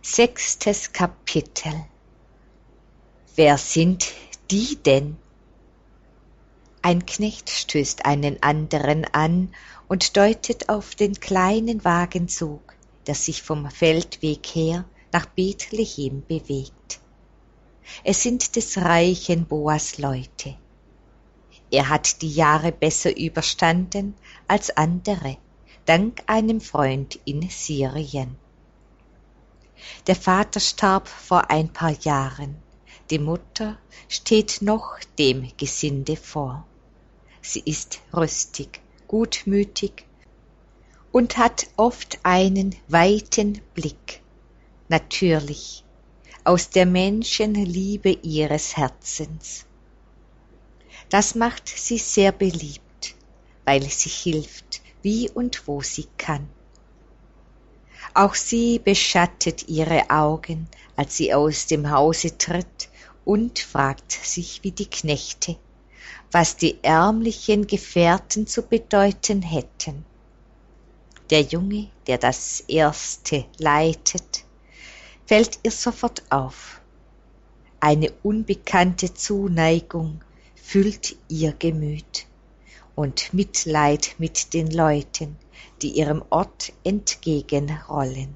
6. Kapitel. Wer sind die denn? Ein Knecht stößt einen anderen an und deutet auf den kleinen Wagenzug, der sich vom Feldweg her nach Bethlehem bewegt. Es sind des reichen Boas Leute. Er hat die Jahre besser überstanden als andere, dank einem Freund in Syrien. Der Vater starb vor ein paar Jahren, die Mutter steht noch dem Gesinde vor. Sie ist rüstig, gutmütig und hat oft einen weiten Blick, natürlich, aus der Menschenliebe ihres Herzens. Das macht sie sehr beliebt, weil sie hilft, wie und wo sie kann. Auch sie beschattet ihre Augen, als sie aus dem Hause tritt, und fragt sich wie die Knechte, was die ärmlichen Gefährten zu bedeuten hätten. Der Junge, der das Erste leitet, fällt ihr sofort auf. Eine unbekannte Zuneigung füllt ihr Gemüt und Mitleid mit den Leuten, die ihrem Ort entgegenrollen.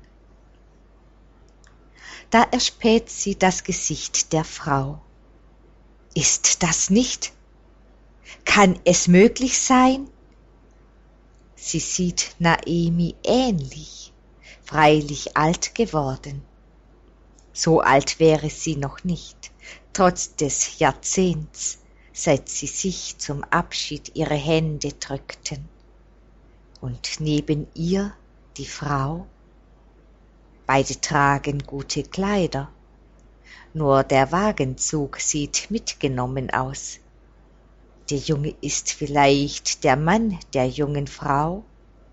Da erspäht sie das Gesicht der Frau. Ist das nicht? Kann es möglich sein? Sie sieht Naemi ähnlich, freilich alt geworden. So alt wäre sie noch nicht, trotz des Jahrzehnts, seit sie sich zum Abschied ihre Hände drückten. Und neben ihr die Frau. Beide tragen gute Kleider, nur der Wagenzug sieht mitgenommen aus. Der Junge ist vielleicht der Mann der jungen Frau.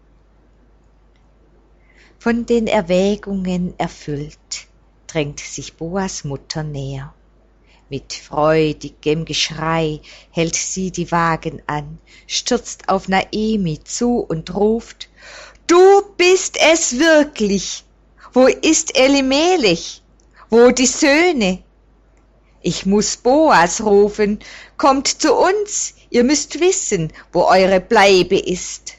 Von den Erwägungen erfüllt, drängt sich Boas Mutter näher. Mit freudigem Geschrei hält sie die Wagen an, stürzt auf Naemi zu und ruft: »Du bist es wirklich! Wo ist Elimelech? Wo die Söhne? Ich muß Boas rufen, kommt zu uns, ihr müsst wissen, wo eure Bleibe ist.«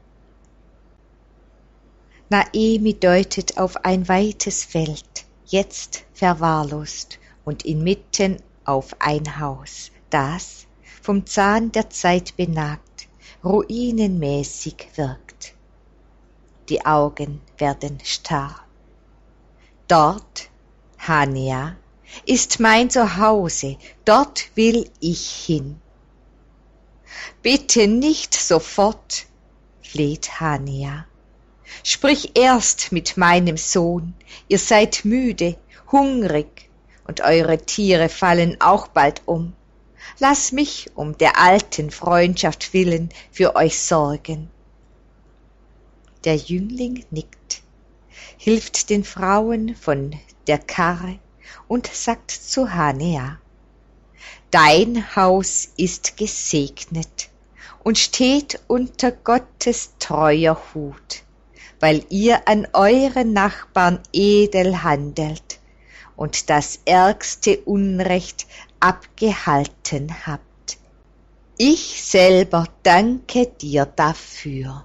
Naemi deutet auf ein weites Feld, jetzt verwahrlost, und inmitten auf ein Haus, das, vom Zahn der Zeit benagt, ruinenmäßig wirkt. Die Augen werden starr. Dort, Hania, ist mein Zuhause, dort will ich hin. Bitte nicht sofort, fleht Hania. Sprich erst mit meinem Sohn, ihr seid müde, hungrig, und eure Tiere fallen auch bald um. Lass mich um der alten Freundschaft willen für euch sorgen. Der Jüngling nickt, hilft den Frauen von der Karre und sagt zu Hania: »Dein Haus ist gesegnet und steht unter Gottes treuer Hut, weil ihr an euren Nachbarn edel handelt und das ärgste Unrecht abgehalten habt. Ich selber danke dir dafür.«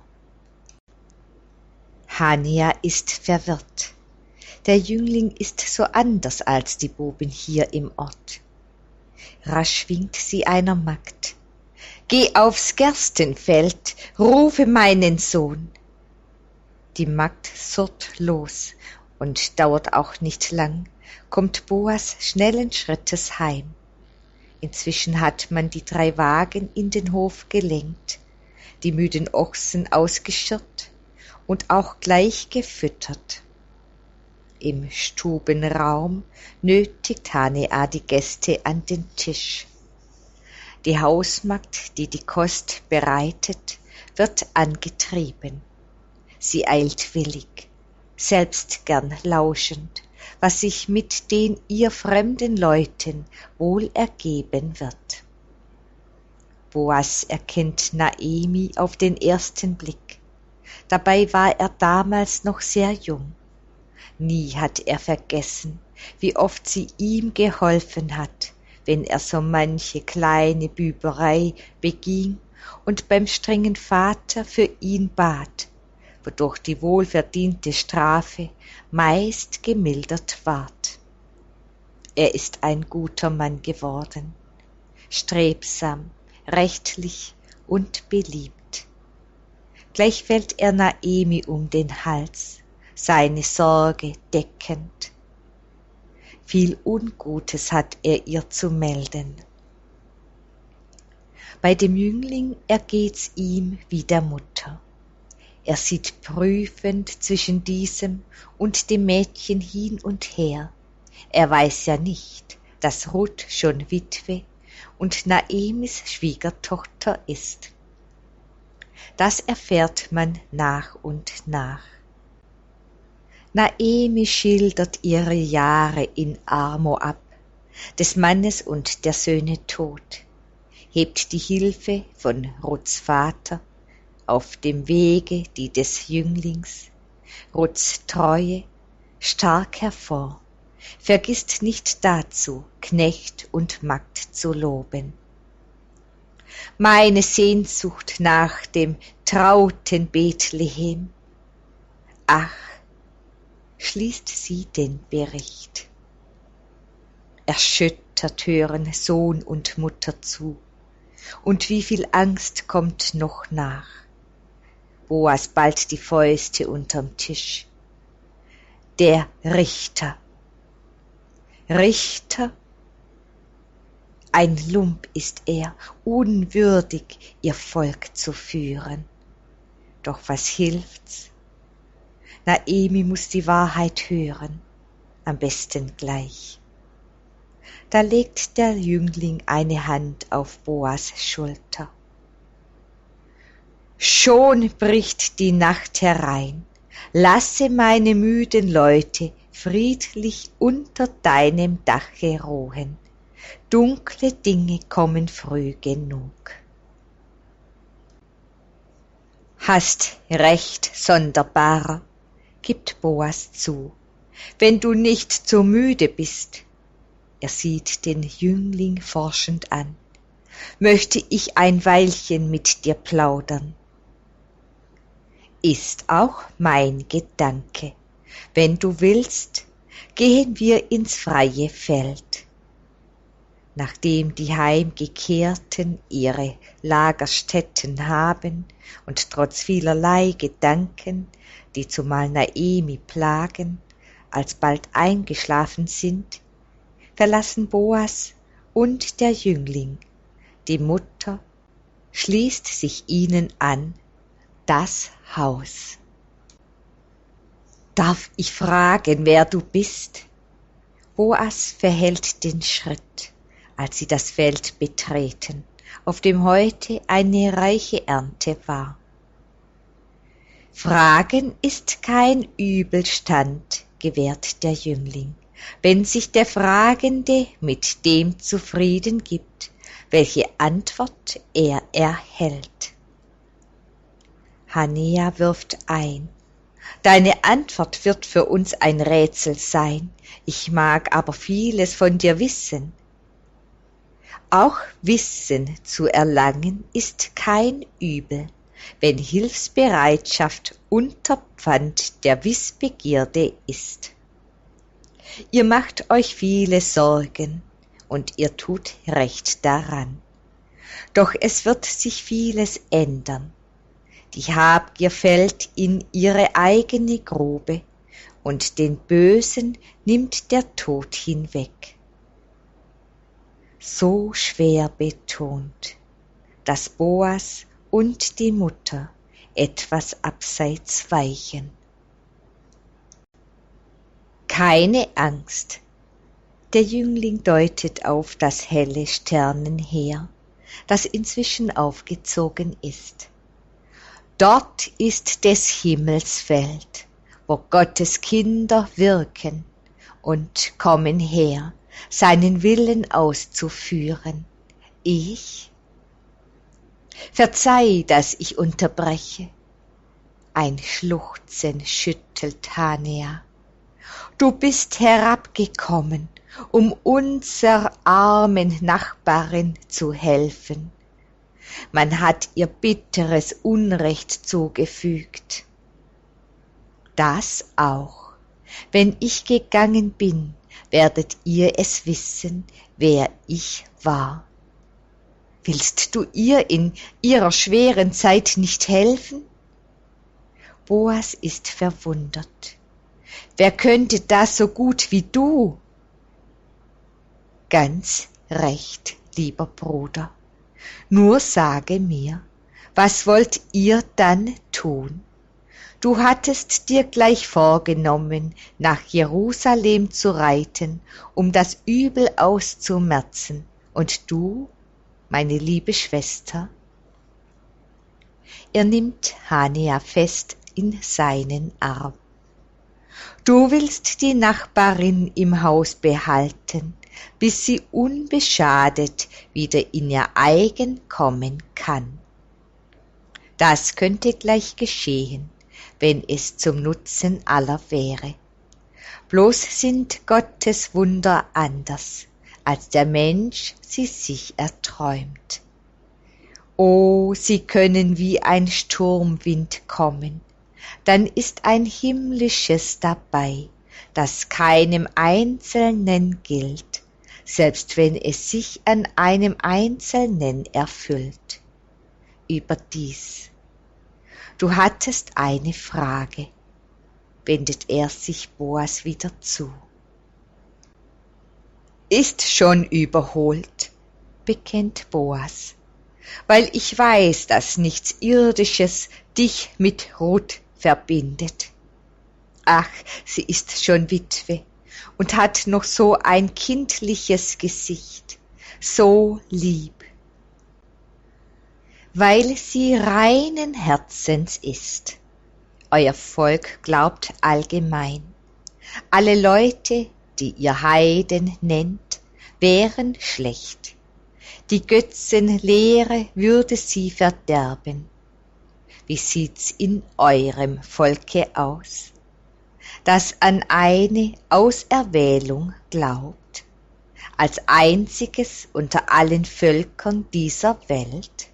Hania ist verwirrt. Der Jüngling ist so anders als die Buben hier im Ort. Rasch winkt sie einer Magd: »Geh aufs Gerstenfeld, rufe meinen Sohn.« Die Magd surrt los, und dauert auch nicht lang, kommt Boas schnellen Schrittes heim. Inzwischen hat man die 3 Wagen in den Hof gelenkt, die müden Ochsen ausgeschirrt und auch gleich gefüttert. Im Stubenraum nötigt Hania die Gäste an den Tisch. Die Hausmagd, die die Kost bereitet, wird angetrieben. Sie eilt willig, selbst gern lauschend, was sich mit den ihr fremden Leuten wohl ergeben wird. Boas erkennt Naemi auf den ersten Blick. Dabei war er damals noch sehr jung. Nie hat er vergessen, wie oft sie ihm geholfen hat, wenn er so manche kleine Büberei beging und beim strengen Vater für ihn bat, wodurch die wohlverdiente Strafe meist gemildert ward. Er ist ein guter Mann geworden, strebsam, rechtlich und beliebt. Gleich fällt er Naemi um den Hals, seine Sorge deckend. Viel Ungutes hat er ihr zu melden. Bei dem Jüngling ergeht's ihm wie der Mutter. Er sieht prüfend zwischen diesem und dem Mädchen hin und her. Er weiß ja nicht, dass Ruth schon Witwe und Naemis Schwiegertochter ist. Das erfährt man nach und nach. Naemi schildert ihre Jahre in Armo ab, des Mannes und der Söhne Tod, hebt die Hilfe von Ruths Vater auf dem Wege die des Jünglings, Ruths Treue stark hervor, vergisst nicht dazu, Knecht und Magd zu loben. Meine Sehnsucht nach dem trauten Bethlehem, ach, schließt sie den Bericht. Erschüttert hören Sohn und Mutter zu, und wie viel Angst kommt noch nach. Boas ballt die Fäuste unterm Tisch. Der Richter. Richter? Ein Lump ist er, unwürdig, ihr Volk zu führen. Doch was hilft's? Naemi muß die Wahrheit hören, am besten gleich. Da legt der Jüngling eine Hand auf Boas Schulter. Schon bricht die Nacht herein, lasse meine müden Leute friedlich unter deinem Dache ruhen. Dunkle Dinge kommen früh genug. Hast recht, Sonderbarer, gibt Boas zu, wenn du nicht zu müde bist. Er sieht den Jüngling forschend an. Möchte ich ein Weilchen mit dir plaudern? Ist auch mein Gedanke. Wenn du willst, gehen wir ins freie Feld. Nachdem die Heimgekehrten ihre Lagerstätten haben und trotz vielerlei Gedanken, die zumal Naemi plagen, alsbald eingeschlafen sind, verlassen Boas und der Jüngling, die Mutter schließt sich ihnen an, das Haus. Darf ich fragen, wer du bist? Boas verhält den Schritt, als sie das Feld betreten, auf dem heute eine reiche Ernte war. Fragen ist kein Übelstand, gewährt der Jüngling, wenn sich der Fragende mit dem zufrieden gibt, welche Antwort er erhält. Hanea wirft ein. Deine Antwort wird für uns ein Rätsel sein, ich mag aber vieles von dir wissen. Auch Wissen zu erlangen ist kein Übel, wenn Hilfsbereitschaft Unterpfand der Wissbegierde ist. Ihr macht euch viele Sorgen und ihr tut recht daran. Doch es wird sich vieles ändern. Die Habgier fällt in ihre eigene Grube und den Bösen nimmt der Tod hinweg. So schwer betont, dass Boas und die Mutter etwas abseits weichen. Keine Angst. Der Jüngling deutet auf das helle Sternenheer, das inzwischen aufgezogen ist. Dort ist des Himmels Feld, wo Gottes Kinder wirken und kommen her, seinen Willen auszuführen. Verzeih, dass ich unterbreche. Ein Schluchzen schüttelt Hanea. Du bist herabgekommen, um unserer armen Nachbarin zu helfen. Man hat ihr bitteres Unrecht zugefügt. Das auch. Wenn ich gegangen bin, werdet ihr es wissen, wer ich war. Willst du ihr in ihrer schweren Zeit nicht helfen? Boas ist verwundert. Wer könnte das so gut wie du? Ganz recht, lieber Bruder. Nur sage mir, was wollt ihr dann tun? Du hattest dir gleich vorgenommen, nach Jerusalem zu reiten, um das Übel auszumerzen. Und du, meine liebe Schwester? Er nimmt Hania fest in seinen Arm. Du willst die Nachbarin im Haus behalten, bis sie unbeschadet wieder in ihr Eigen kommen kann. Das könnte gleich geschehen, wenn es zum Nutzen aller wäre. Bloß sind Gottes Wunder anders, als der Mensch sie sich erträumt. O, sie können wie ein Sturmwind kommen, dann ist ein himmlisches dabei, das keinem Einzelnen gilt, selbst wenn es sich an einem Einzelnen erfüllt. Überdies, du hattest eine Frage, wendet er sich Boas wieder zu. Ist schon überholt, bekennt Boas, weil ich weiß, dass nichts Irdisches dich mit Ruth verbindet. Ach, sie ist schon Witwe und hat noch so ein kindliches Gesicht, so lieb. Weil sie reinen Herzens ist. Euer Volk glaubt allgemein. Alle Leute, die ihr Heiden nennt, wären schlecht. Die Götzenlehre würde sie verderben. Wie sieht's in eurem Volke aus, das an eine Auserwählung glaubt, als einziges unter allen Völkern dieser Welt?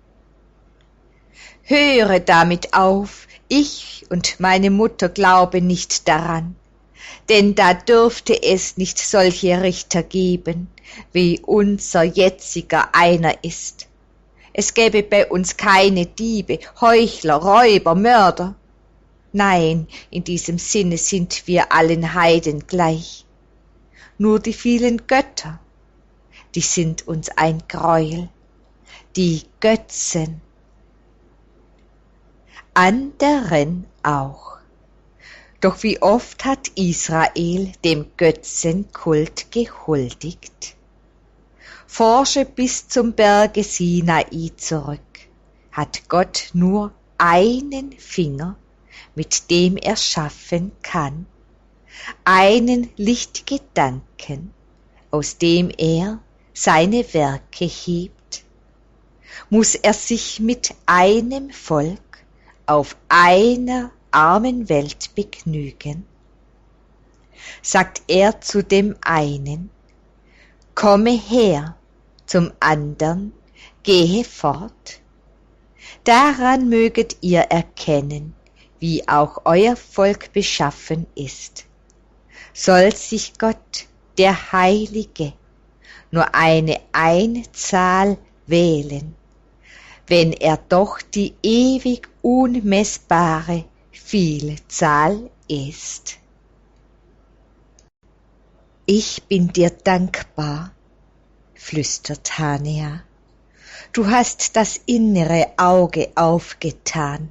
Höre damit auf, ich und meine Mutter glauben nicht daran, denn da dürfte es nicht solche Richter geben, wie unser jetziger einer ist. Es gäbe bei uns keine Diebe, Heuchler, Räuber, Mörder. Nein, in diesem Sinne sind wir allen Heiden gleich. Nur die vielen Götter, die sind uns ein Gräuel, die Götzen. Anderen auch. Doch wie oft hat Israel dem Götzenkult gehuldigt? Forsche bis zum Berge Sinai zurück, hat Gott nur einen Finger, mit dem er schaffen kann, einen Lichtgedanken, aus dem er seine Werke hebt. Muss er sich mit einem Volk auf einer armen Welt begnügen? Sagt er zu dem einen, komme her, zum andern, gehe fort. Daran möget ihr erkennen, wie auch euer Volk beschaffen ist. Soll sich Gott, der Heilige, nur eine Einzahl wählen, wenn er doch die ewig unmessbare Vielzahl ist? Ich bin dir dankbar, flüstert Hania. Du hast das innere Auge aufgetan.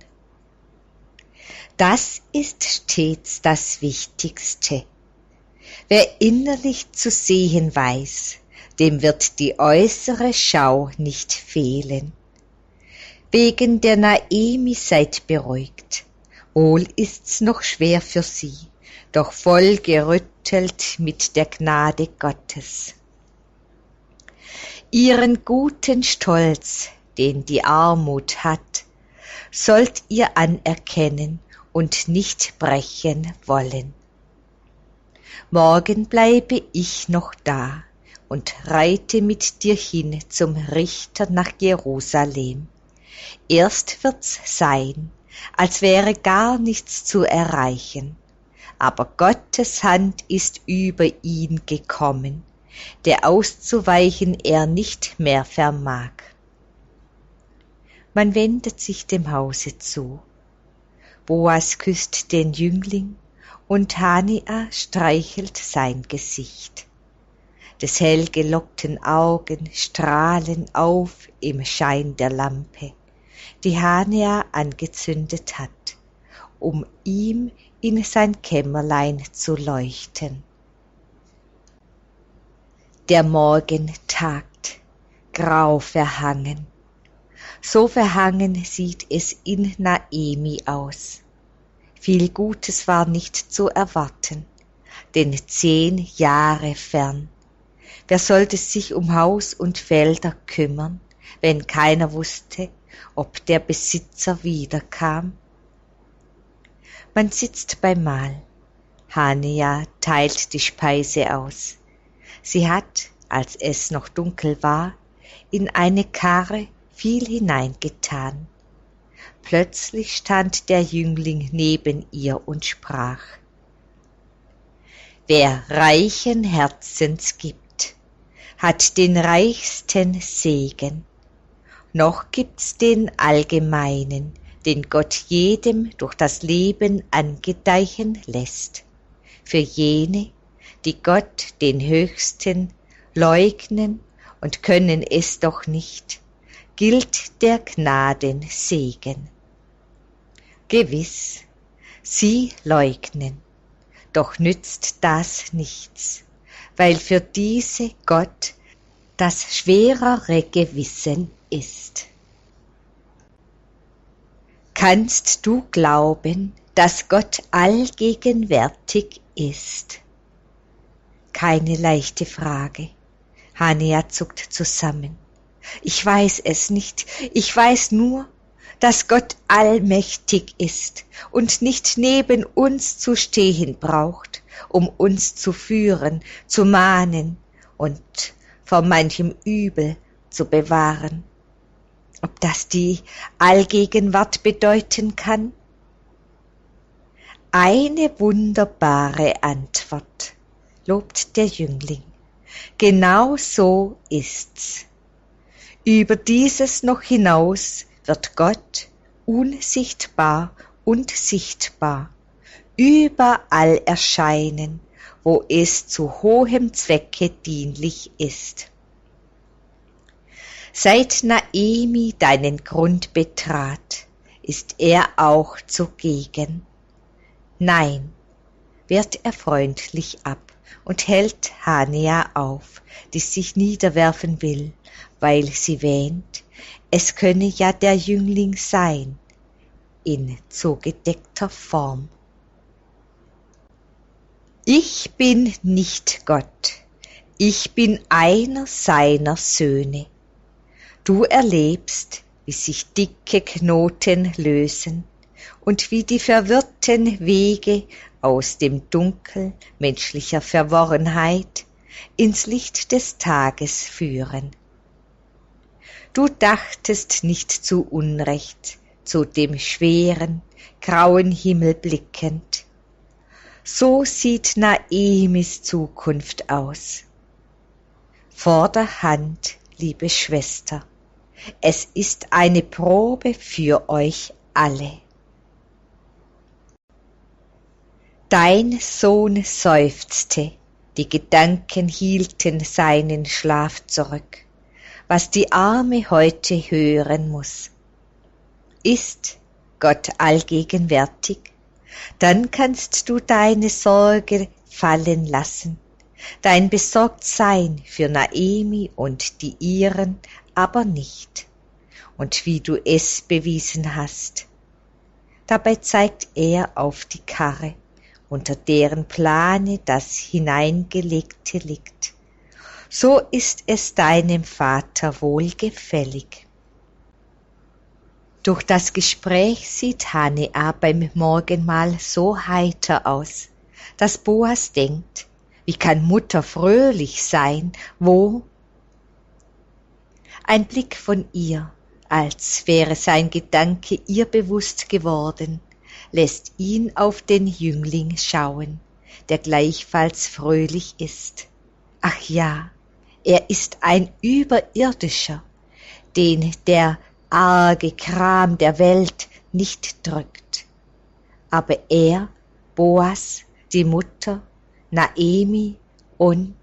Das ist stets das Wichtigste. Wer innerlich zu sehen weiß, dem wird die äußere Schau nicht fehlen. Wegen der Naemi seid beruhigt. Wohl ist's noch schwer für sie, doch voll gerüttelt mit der Gnade Gottes. Ihren guten Stolz, den die Armut hat, sollt ihr anerkennen und nicht brechen wollen. morgen bleibe ich noch da und reite mit dir hin zum Richter nach Jerusalem. Erst wird's sein, als wäre gar nichts zu erreichen, aber Gottes Hand ist über ihn gekommen, der auszuweichen er nicht mehr vermag. Man wendet sich dem Hause zu. Boas küsst den Jüngling und Hania streichelt sein Gesicht. Des hellgelockten Augen strahlen auf im Schein der Lampe, die Hania angezündet hat, um ihm in sein Kämmerlein zu leuchten. Der Morgen tagt, grau verhangen. So verhangen sieht es in Naemi aus. Viel Gutes war nicht zu erwarten, denn 10 Jahre fern. Wer sollte sich um Haus und Felder kümmern, wenn keiner wusste, ob der Besitzer wiederkam? Man sitzt beim Mahl. Hania teilt die Speise aus. Sie hat, als es noch dunkel war, in eine Karre viel hineingetan. Plötzlich stand der Jüngling neben ihr und sprach: Wer reichen Herzens gibt, hat den reichsten Segen. Noch gibt's den allgemeinen, den Gott jedem durch das Leben angedeichen lässt. Für jene, die Gott den Höchsten leugnen und können es doch nicht, gilt der Gnadensegen. Gewiss, sie leugnen, doch nützt das nichts, weil für diese Gott das schwerere Gewissen ist. Kannst du glauben, dass Gott allgegenwärtig ist? Keine leichte Frage. Hania zuckt zusammen. Ich weiß es nicht. Ich weiß nur, dass Gott allmächtig ist und nicht neben uns zu stehen braucht, um uns zu führen, zu mahnen und vor manchem Übel zu bewahren. Ob das die Allgegenwart bedeuten kann? Eine wunderbare Antwort, lobt der Jüngling. Genau so ist's. Über dieses noch hinaus wird Gott unsichtbar und sichtbar überall erscheinen, wo es zu hohem Zwecke dienlich ist. Seit Naemi deinen Grund betrat, ist er auch zugegen. Nein, wehrt er freundlich ab und hält Hania auf, die sich niederwerfen will, weil sie wähnt, es könne ja der Jüngling sein, in zugedeckter Form. Ich bin nicht Gott, ich bin einer seiner Söhne. Du erlebst, wie sich dicke Knoten lösen und wie die verwirrten Wege aus dem Dunkel menschlicher Verworrenheit ins Licht des Tages führen. Du dachtest nicht zu Unrecht, zu dem schweren, grauen Himmel blickend. So sieht Naemis Zukunft aus. Vorderhand, liebe Schwester, es ist eine Probe für euch alle. Dein Sohn seufzte, die Gedanken hielten seinen Schlaf zurück, was die Arme heute hören muss. Ist Gott allgegenwärtig, dann kannst du deine Sorge fallen lassen, dein Besorgtsein für Naemi und die ihren aber nicht, und wie du es bewiesen hast. Dabei zeigt er auf die Karre, unter deren Plane das Hineingelegte liegt. So ist es deinem Vater wohlgefällig. Durch das Gespräch sieht Hania beim Morgenmahl so heiter aus, dass Boas denkt, wie kann Mutter fröhlich sein, wo? Ein Blick von ihr, als wäre sein Gedanke ihr bewusst geworden, lässt ihn auf den Jüngling schauen, der gleichfalls fröhlich ist. Ach ja, er ist ein Überirdischer, den der arge Kram der Welt nicht drückt. Aber er, Boas, die Mutter, Naemi und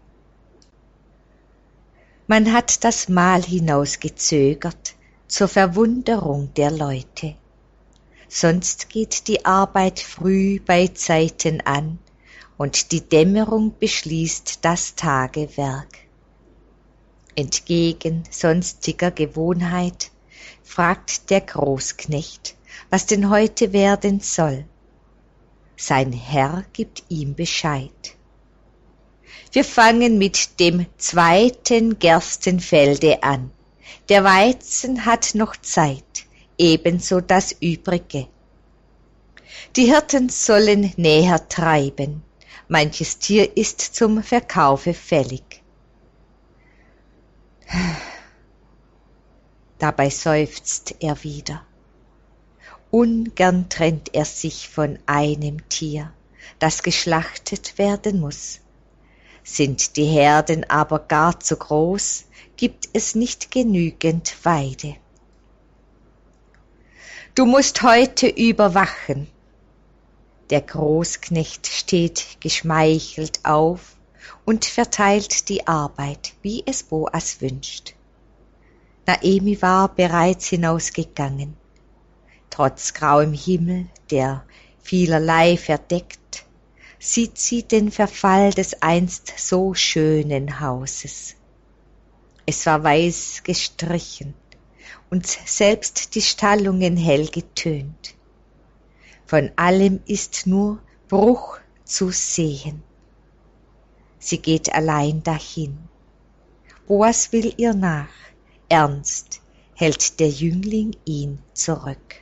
man hat das Mahl hinausgezögert zur Verwunderung der Leute. Sonst geht die Arbeit früh bei Zeiten an und die Dämmerung beschließt das Tagewerk. Entgegen sonstiger Gewohnheit fragt der Großknecht, was denn heute werden soll. Sein Herr gibt ihm Bescheid. Wir fangen mit dem 2. Gerstenfelde an. Der Weizen hat noch Zeit, ebenso das Übrige. Die Hirten sollen näher treiben, manches Tier ist zum Verkaufe fällig. Dabei seufzt er wieder. Ungern trennt er sich von einem Tier, das geschlachtet werden muss. Sind die Herden aber gar zu groß, gibt es nicht genügend Weide. Du musst heute überwachen. Der Großknecht steht geschmeichelt auf und verteilt die Arbeit, wie es Boas wünscht. Naemi war bereits hinausgegangen. Trotz grauem Himmel, der vielerlei verdeckt, sieht sie den Verfall des einst so schönen Hauses. Es war weiß gestrichen und selbst die Stallungen hell getönt. Von allem ist nur Bruch zu sehen. Sie geht allein dahin. Boas will ihr nach, ernst hält der Jüngling ihn zurück.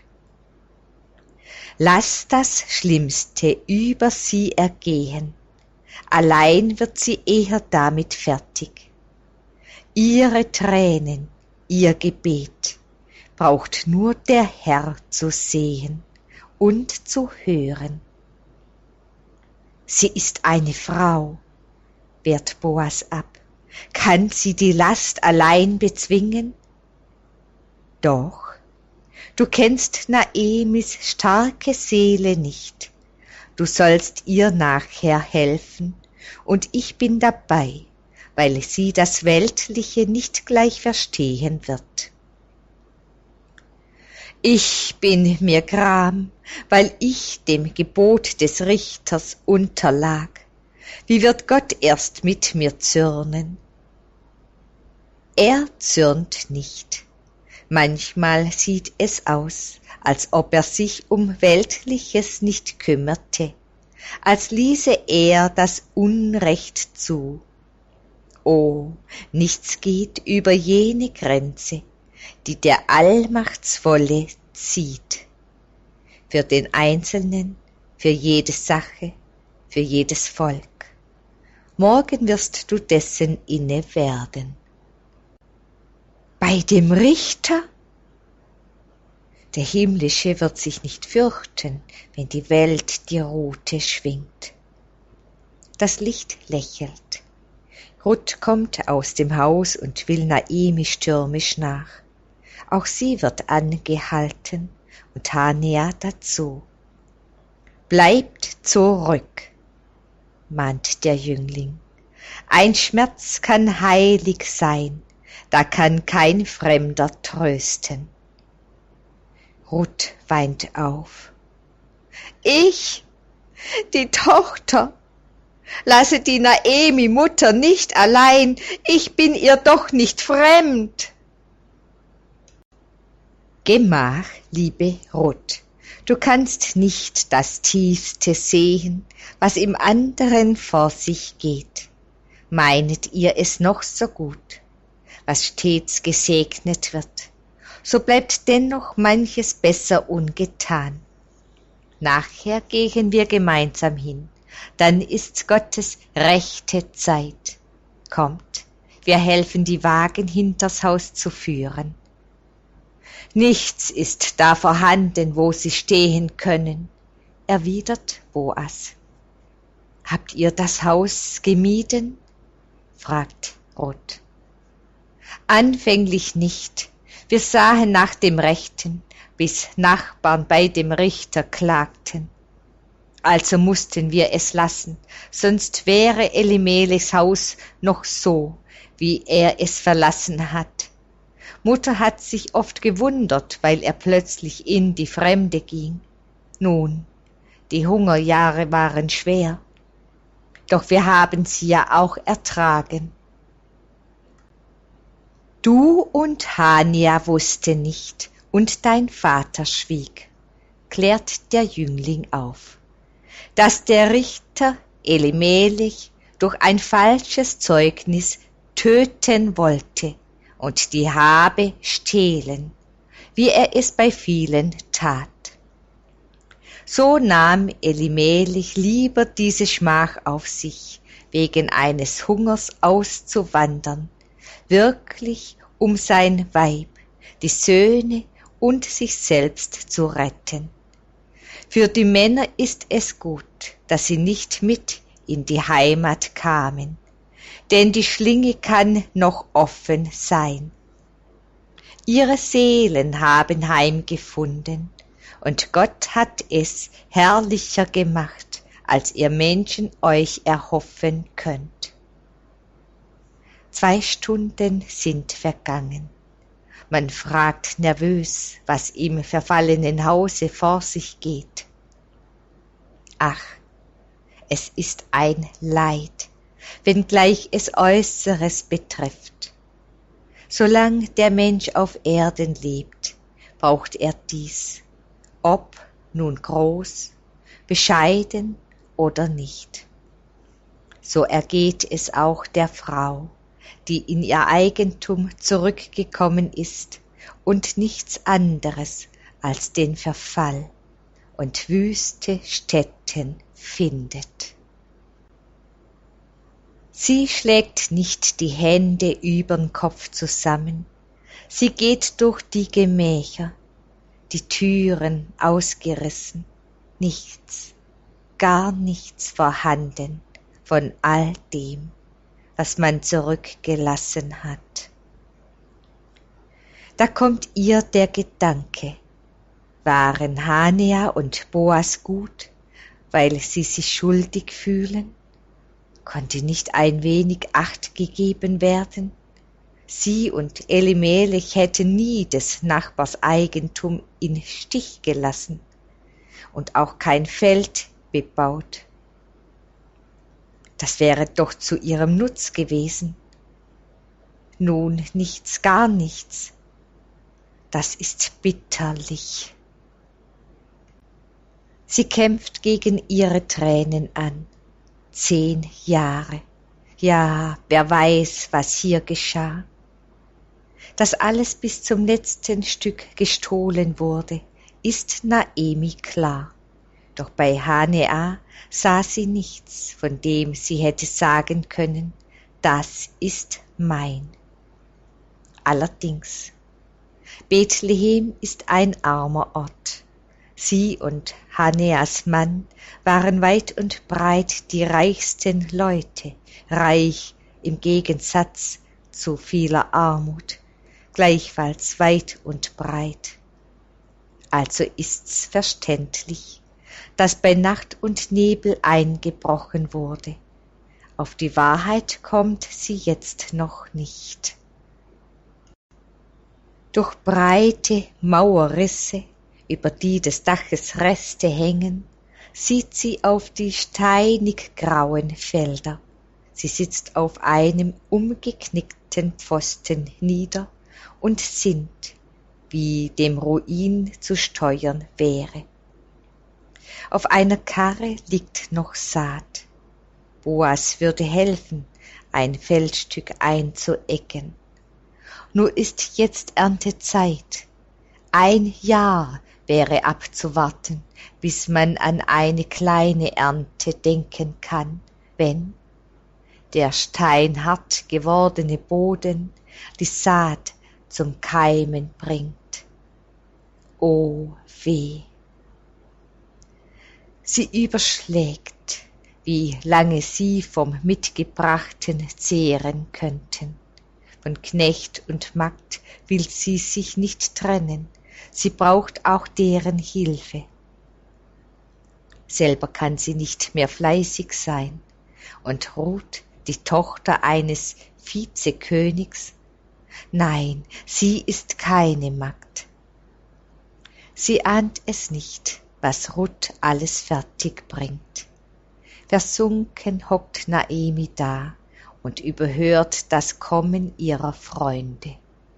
Lass das Schlimmste über sie ergehen, allein wird sie eher damit fertig. Ihre Tränen, ihr Gebet braucht nur der Herr zu sehen und zu hören. Sie ist eine Frau, wehrt Boas ab. Kann sie die Last allein bezwingen? Doch, du kennst Naemis starke Seele nicht. Du sollst ihr nachher helfen, und ich bin dabei, weil sie das Weltliche nicht gleich verstehen wird. Ich bin mir gram, weil ich dem Gebot des Richters unterlag. Wie wird Gott erst mit mir zürnen? Er zürnt nicht. Manchmal sieht es aus, als ob er sich um Weltliches nicht kümmerte, als ließe er das Unrecht zu. Oh, nichts geht über jene Grenze, die der Allmachtsvolle zieht. Für den Einzelnen, für jede Sache, für jedes Volk. Morgen wirst du dessen inne werden. Bei dem Richter? Der Himmlische wird sich nicht fürchten, wenn die Welt die Rute schwingt. Das Licht lächelt. Ruth kommt aus dem Haus und will Naemi stürmisch nach. Auch sie wird angehalten und Hanea dazu. Bleibt zurück, mahnt der Jüngling. Ein Schmerz kann heilig sein, da kann kein Fremder trösten. Ruth weint auf. Ich, die Tochter, lasse die Naemi Mutter nicht allein, ich bin ihr doch nicht fremd. Gemach, liebe Ruth, du kannst nicht das Tiefste sehen, was im anderen vor sich geht. Meinet ihr es noch so gut, was stets gesegnet wird, so bleibt dennoch manches besser ungetan. Nachher gehen wir gemeinsam hin, dann ist's Gottes rechte Zeit. Kommt, wir helfen die Wagen hinters Haus zu führen. Nichts ist da vorhanden, wo sie stehen können, erwidert Boas. Habt ihr das Haus gemieden? Fragt Ruth. Anfänglich nicht. Wir sahen nach dem Rechten, bis Nachbarn bei dem Richter klagten. Also mussten wir es lassen, sonst wäre Elimelechs Haus noch so, wie er es verlassen hat. Mutter hat sich oft gewundert, weil er plötzlich in die Fremde ging. Nun, die Hungerjahre waren schwer, doch wir haben sie ja auch ertragen. Du und Hania wussten nicht, und dein Vater schwieg, klärt der Jüngling auf, dass der Richter Elimelech durch ein falsches Zeugnis töten wollte und die Habe stehlen, wie er es bei vielen tat. So nahm Elimelech lieber diese Schmach auf sich, wegen eines Hungers auszuwandern, wirklich um sein Weib, die Söhne und sich selbst zu retten. Für die Männer ist es gut, dass sie nicht mit in die Heimat kamen, denn die Schlinge kann noch offen sein. Ihre Seelen haben heimgefunden, und Gott hat es herrlicher gemacht, als ihr Menschen euch erhoffen könnt. 2 Stunden sind vergangen. Man fragt nervös, was im verfallenen Hause vor sich geht. Ach, es ist ein Leid, wenngleich es Äußeres betrifft. Solang der Mensch auf Erden lebt, braucht er dies, ob nun groß, bescheiden oder nicht. So ergeht es auch der Frau, die in ihr Eigentum zurückgekommen ist und nichts anderes als den Verfall und wüste Stätten findet. Sie schlägt nicht die Hände übern Kopf zusammen, sie geht durch die Gemächer, die Türen ausgerissen, nichts, gar nichts vorhanden von all dem, was man zurückgelassen hat. Da kommt ihr der Gedanke, waren Hania und Boas gut, weil sie sich schuldig fühlen? Konnte nicht ein wenig Acht gegeben werden? Sie und Elimelech hätten nie des Nachbars Eigentum in Stich gelassen und auch kein Feld bebaut. Das wäre doch zu ihrem Nutz gewesen. Nun nichts, gar nichts. Das ist bitterlich. Sie kämpft gegen ihre Tränen an. 10 Jahre. Ja, wer weiß, was hier geschah. Dass alles bis zum letzten Stück gestohlen wurde, ist Naemi klar. Doch bei Hania sah sie nichts, von dem sie hätte sagen können, das ist mein. Allerdings, Bethlehem ist ein armer Ort. Sie und Hanias Mann waren weit und breit die reichsten Leute, reich im Gegensatz zu vieler Armut, gleichfalls weit und breit. Also ist's verständlich, dass bei Nacht und Nebel eingebrochen wurde. Auf die Wahrheit kommt sie jetzt noch nicht. Durch breite Mauerrisse, über die des Daches Reste hängen, sieht sie auf die steinig grauen Felder. Sie sitzt auf einem umgeknickten Pfosten nieder und sinnt, wie dem Ruin zu steuern wäre. Auf einer Karre liegt noch Saat. Boas würde helfen, ein Feldstück einzuecken. Nur ist jetzt Erntezeit. 1 Jahr wäre abzuwarten, bis man an eine kleine Ernte denken kann, wenn der steinhart gewordene Boden die Saat zum Keimen bringt. O weh! Sie überschlägt, wie lange sie vom Mitgebrachten zehren könnten. Von Knecht und Magd will sie sich nicht trennen, sie braucht auch deren Hilfe. Selber kann sie nicht mehr fleißig sein, und Ruth, die Tochter eines Vizekönigs? Nein, sie ist keine Magd. Sie ahnt es nicht, was Ruth alles fertig bringt. Versunken hockt Naemi da und überhört das Kommen ihrer Freunde.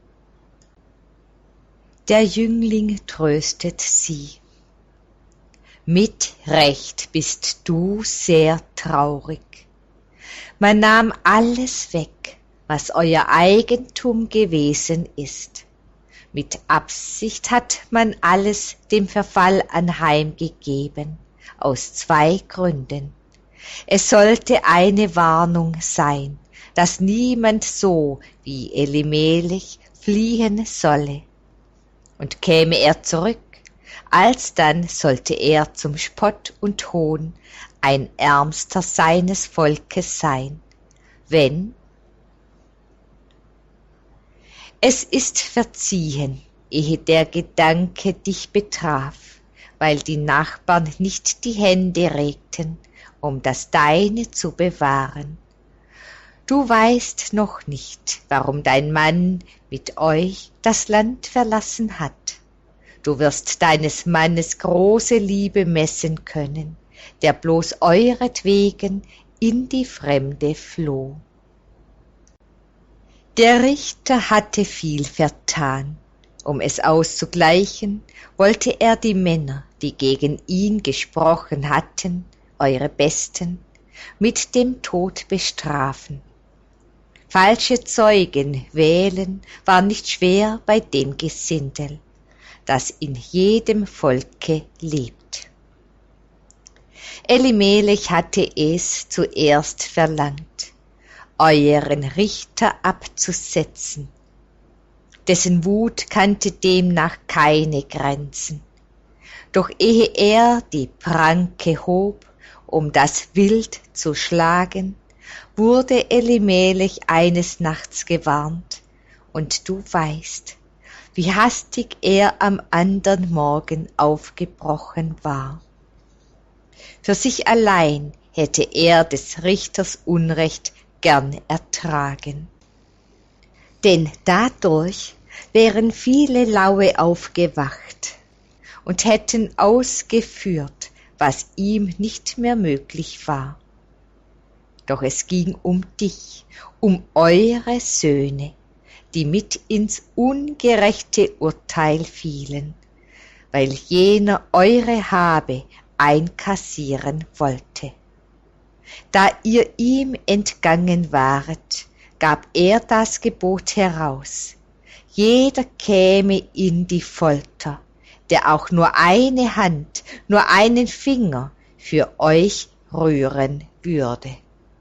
Der Jüngling tröstet sie. Mit Recht bist du sehr traurig. Man nahm alles weg, was euer Eigentum gewesen ist. Mit Absicht hat man alles dem Verfall anheimgegeben, aus 2 Gründen. Es sollte eine Warnung sein, dass niemand so wie Elimelech fliehen solle. Und käme er zurück, alsdann sollte er zum Spott und Hohn ein Ärmster seines Volkes sein, wenn es ist verziehen, ehe der Gedanke dich betraf, weil die Nachbarn nicht die Hände regten, um das Deine zu bewahren. Du weißt noch nicht, warum dein Mann mit euch das Land verlassen hat. Du wirst deines Mannes große Liebe messen können, der bloß euretwegen in die Fremde floh. Der Richter hatte viel vertan. Um es auszugleichen, wollte er die Männer, die gegen ihn gesprochen hatten, eure Besten, mit dem Tod bestrafen. Falsche Zeugen wählen war nicht schwer bei dem Gesindel, das in jedem Volke lebt. Elimelech hatte es zuerst verlangt, euren Richter abzusetzen. Dessen Wut kannte demnach keine Grenzen. Doch ehe er die Pranke hob, um das Wild zu schlagen, wurde Elimelech eines Nachts gewarnt, und du weißt, wie hastig er am andern Morgen aufgebrochen war. Für sich allein hätte er des Richters Unrecht gern ertragen. Denn dadurch wären viele Laue aufgewacht und hätten ausgeführt, was ihm nicht mehr möglich war. Doch es ging um dich, um eure Söhne, die mit ins ungerechte Urteil fielen, weil jener eure Habe einkassieren wollte. Da ihr ihm entgangen waret, gab er das Gebot heraus. Jeder käme in die Folter, der auch nur eine Hand, nur einen Finger für euch rühren würde.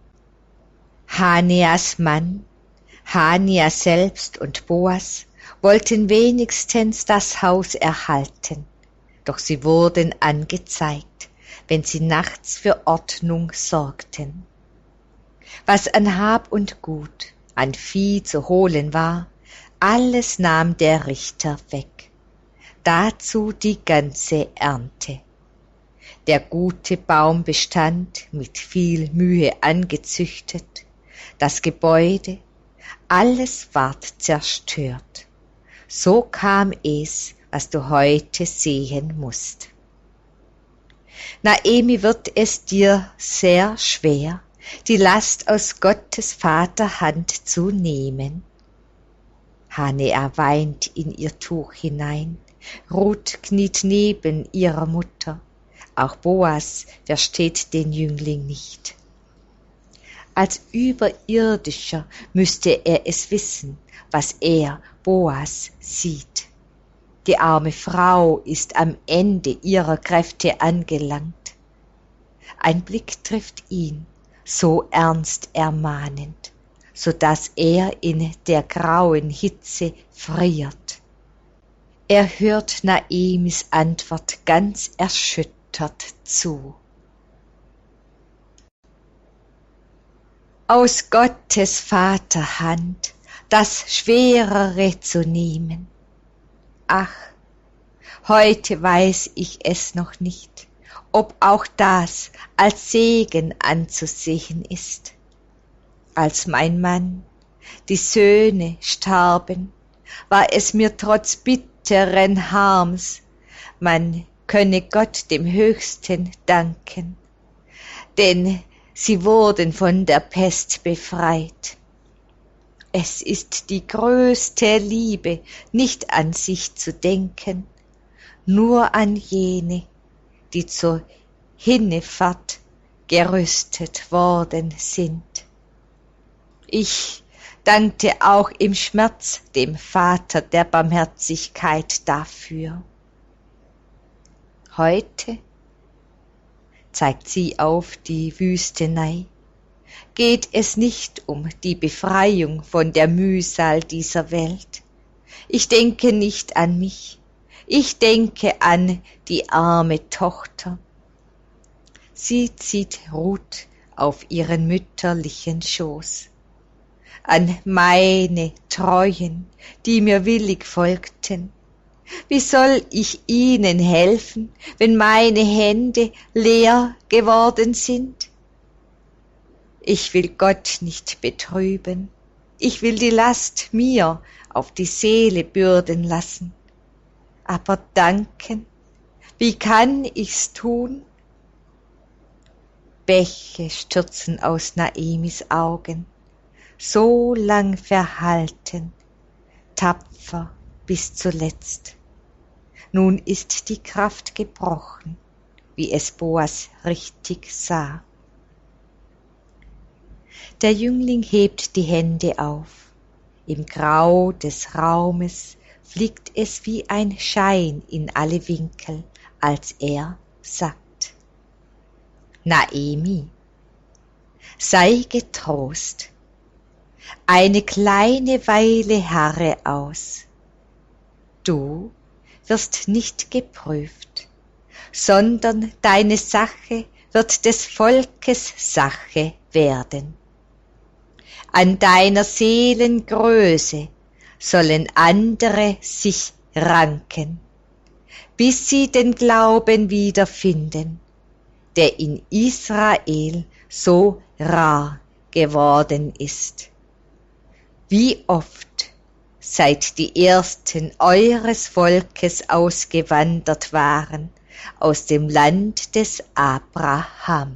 Hanias Mann, Hania selbst und Boas wollten wenigstens das Haus erhalten, doch sie wurden angezeigt, wenn sie nachts für Ordnung sorgten. Was an Hab und Gut, an Vieh zu holen war, alles nahm der Richter weg, dazu die ganze Ernte. Der gute Baum bestand, mit viel Mühe angezüchtet, das Gebäude, alles ward zerstört. So kam es, was du heute sehen musst. Naemi wird es dir sehr schwer, die Last aus Gottes Vaterhand zu nehmen. Hanea weint in ihr Tuch hinein, Ruth kniet neben ihrer Mutter, auch Boas versteht den Jüngling nicht. Als Überirdischer müsste er es wissen, was er, Boas, sieht. Die arme Frau ist am Ende ihrer Kräfte angelangt. Ein Blick trifft ihn, so ernst ermahnend, so dass er in der grauen Hitze friert. Er hört Naemis Antwort ganz erschüttert zu. Aus Gottes Vaterhand das Schwerere zu nehmen. Ach, heute weiß ich es noch nicht, ob auch das als Segen anzusehen ist. Als mein Mann, die Söhne starben, war es mir trotz bitteren Harms, man könne Gott dem Höchsten danken, denn sie wurden von der Pest befreit. Es ist die größte Liebe, nicht an sich zu denken, nur an jene, die zur Himmelfahrt gerüstet worden sind. Ich dankte auch im Schmerz dem Vater der Barmherzigkeit dafür. Heute, zeigt sie auf die Wüstenei, geht es nicht um die Befreiung von der Mühsal dieser Welt. Ich denke nicht an mich, ich denke an die arme Tochter. Sie zieht Ruth auf ihren mütterlichen Schoß. An meine Treuen, die mir willig folgten. Wie soll ich ihnen helfen, wenn meine Hände leer geworden sind? Ich will Gott nicht betrüben, ich will die Last mir auf die Seele bürden lassen. Aber danken, wie kann ich's tun? Bäche stürzen aus Naemis Augen, so lang verhalten, tapfer bis zuletzt. Nun ist die Kraft gebrochen, wie es Boas richtig sah. Der Jüngling hebt die Hände auf. Im Grau des Raumes fliegt es wie ein Schein in alle Winkel, als er sagt: Naemi, sei getrost, eine kleine Weile harre aus. Du wirst nicht geprüft, sondern deine Sache wird des Volkes Sache werden. An deiner Seelen Größe sollen andere sich ranken, bis sie den Glauben wiederfinden, der in Israel so rar geworden ist. Wie oft seit die Ersten eures Volkes ausgewandert waren aus dem Land des Abraham.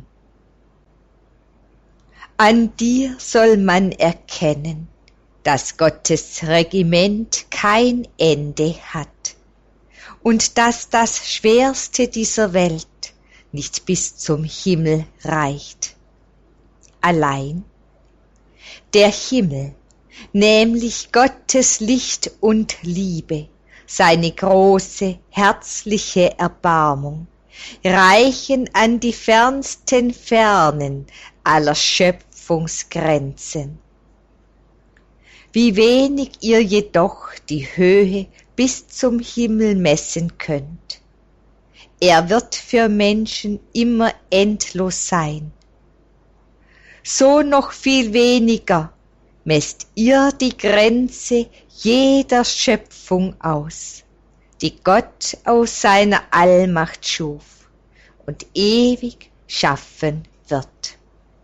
An dir soll man erkennen, dass Gottes Regiment kein Ende hat und dass das Schwerste dieser Welt nicht bis zum Himmel reicht. Allein der Himmel, nämlich Gottes Licht und Liebe, seine große, herzliche Erbarmung, reichen an die fernsten Fernen aller Schöpfungsgrenzen. Wie wenig ihr jedoch die Höhe bis zum Himmel messen könnt. Er wird für Menschen immer endlos sein. So noch viel weniger messt ihr die Grenze jeder Schöpfung aus, die Gott aus seiner Allmacht schuf und ewig schaffen wird.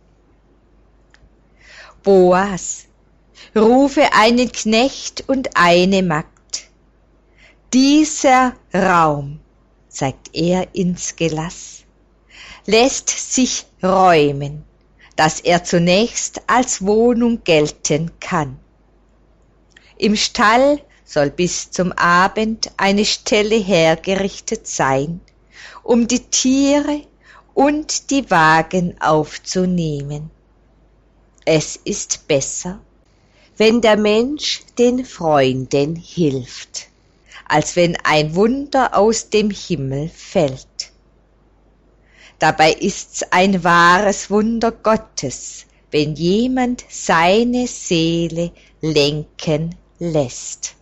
Boas, rufe einen Knecht und eine Magd. Dieser Raum, zeigt er ins Gelass, lässt sich räumen, dass er zunächst als Wohnung gelten kann. Im Stall soll bis zum Abend eine Stelle hergerichtet sein, um die Tiere und die Wagen aufzunehmen. Es ist besser, wenn der Mensch den Freunden hilft, als wenn ein Wunder aus dem Himmel fällt. Dabei ist's ein wahres Wunder Gottes, wenn jemand seine Seele lenken lässt.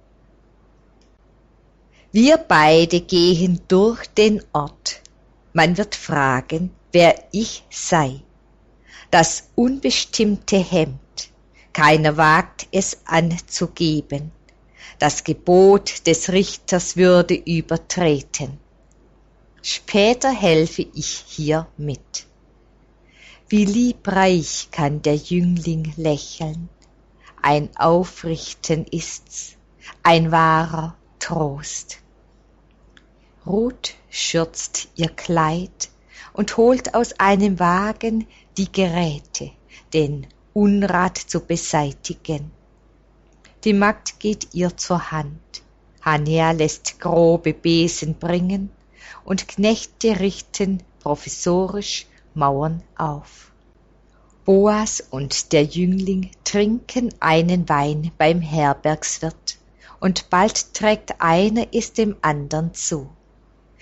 Wir beide gehen durch den Ort. Man wird fragen, wer ich sei. Das unbestimmte Hemd, keiner wagt es anzugeben. Das Gebot des Richters würde übertreten. Später helfe ich hier mit. Wie liebreich kann der Jüngling lächeln. Ein Aufrichten ist's, ein wahrer Trost. Ruth schürzt ihr Kleid und holt aus einem Wagen die Geräte, den Unrat zu beseitigen. Die Magd geht ihr zur Hand. Hannea lässt grobe Besen bringen und Knechte richten provisorisch Mauern auf. Boas und der Jüngling trinken einen Wein beim Herbergswirt und bald trägt einer es dem andern zu.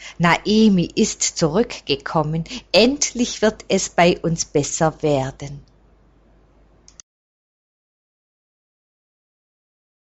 Naemi ist zurückgekommen, endlich wird es bei uns besser werden.